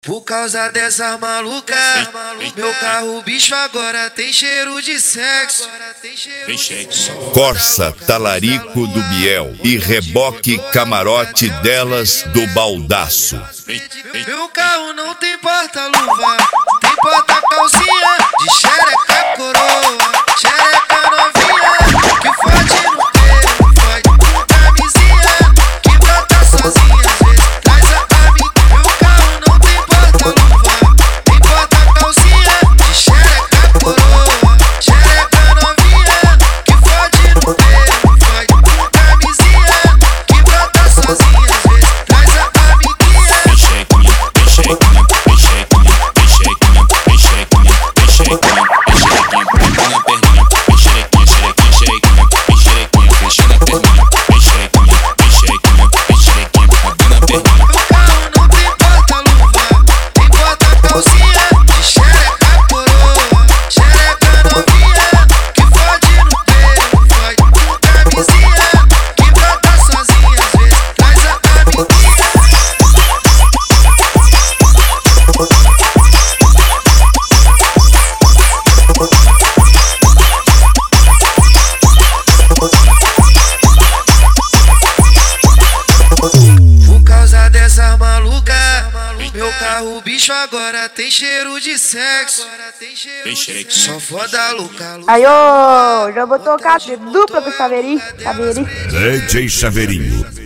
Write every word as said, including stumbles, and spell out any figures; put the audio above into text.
Por causa dessa maluca, meu carro bicho agora tem cheiro de sexo. Corsa, talarico do Biel e reboque camarote delas do baldaço. Meu carro não tem porta-luva, tem porta-calcinha de xereca coroa, xereca novinha, que fode no pelo, fode com camisinha, que brota sozinha às vezes traz a amiga. Meu carro não tem porta-luva, tem porta-calcinha de xereca coroa, xereca novinha, que fode no pelo, fode com camisinha, que brota sozinha às vezes traz a amiguinha. Meu carro bicho agora tem cheiro de sexo. Só foda louca. Aí, ô, já vou tocar de dupla com o Chaveirinho. Chaveirinho. D J Chaveirinho.